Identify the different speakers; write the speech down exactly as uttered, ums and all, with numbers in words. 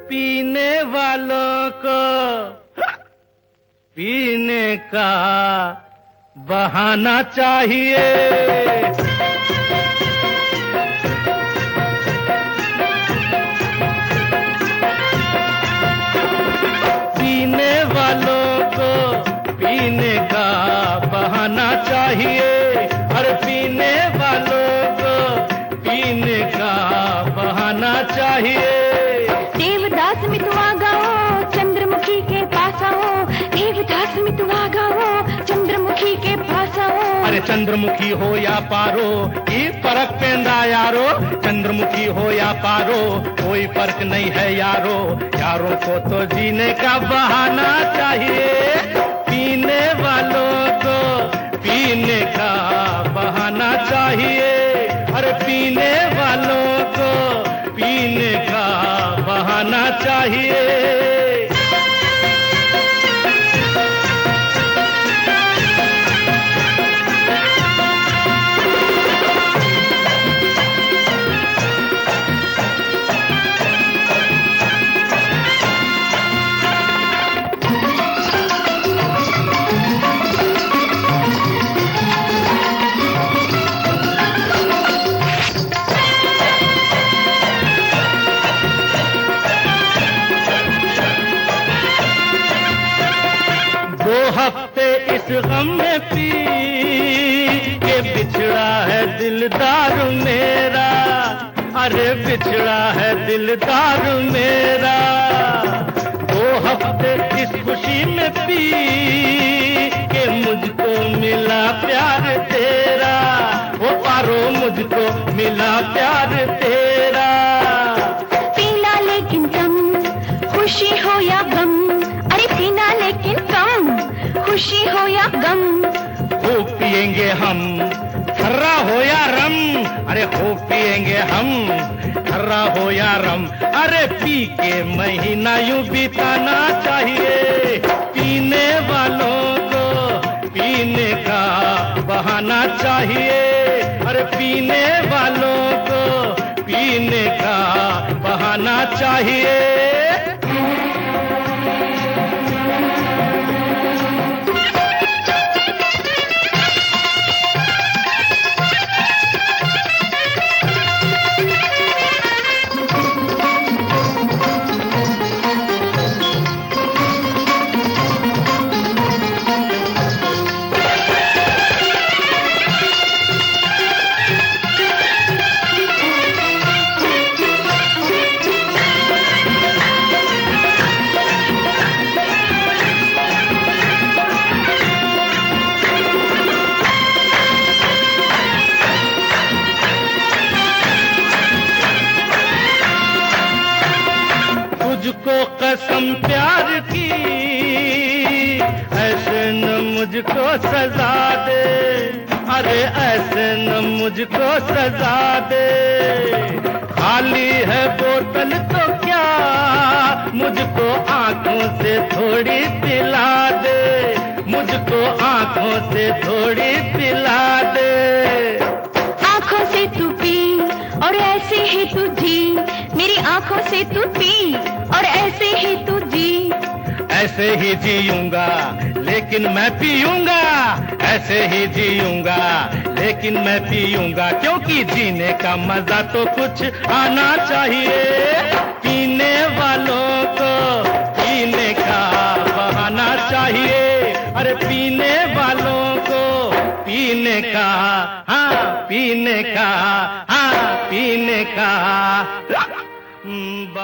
Speaker 1: पीने वालों को पीने का बहाना चाहिए। पीने वालों को पीने का बहाना चाहिए। हर पीने वालों को पीने का बहाना चाहिए।
Speaker 2: देवदास मितवा गाओ, चंद्रमुखी के पास आओ। देवदास मितवा गाओ, चंद्रमुखी के पास आओ।
Speaker 1: अरे चंद्रमुखी हो या पारो, ये फर्क पेंदा यारो। चंद्रमुखी हो या पारो, कोई फर्क नहीं है यारो। यारों को तो जीने का बहाना चाहिए। पीने वालों को पीने का बहाना चाहिए। अरे पीने वालों को पीने का बहाना चाहिए। दो हफ्ते इस गम में पी के बिछड़ा है दिलदार मेरा। अरे बिछड़ा है दिलदार मेरा। दो हफ्ते इस खुशी में पी के मुझको मिला प्यार तेरा। वो पारो मुझको मिला प्यार तेरा।
Speaker 2: पीना लेकिन कम, खुशी हो या गम। अरे पीना लेकिन कम, खुशी हो या गम।
Speaker 1: खूब पिएंगे हम, खर्रा हो या रम। अरे खूब पिएंगे हम, खर्रा हो या रम। अरे पी के महीना यूं बिताना चाहिए। पीने वालों को पीने का बहाना चाहिए। अरे पीने वालों को पीने का बहाना चाहिए। तुझको कसम प्यार की, ऐसे न मुझको सजा दे। अरे ऐसे न मुझको सजा दे। खाली है बोतल तो क्या, मुझको आंखों से थोड़ी पिला दे। मुझको आंखों से थोड़ी पिला दे।
Speaker 2: आंखों से तू पी और ऐसे ही तू जी। मेरी आंखों से तू पी और ऐसे ही तू जी।
Speaker 1: ऐसे ही जीऊंगा लेकिन मैं पीऊंगा। ऐसे ही जीऊंगा लेकिन मैं पीऊंगा। क्योंकि जीने का मजा तो कुछ आना चाहिए। पीने वालों को पीने का बहाना चाहिए। अरे पीने वालों को पीने का, हाँ पीने का, हाँ पीने का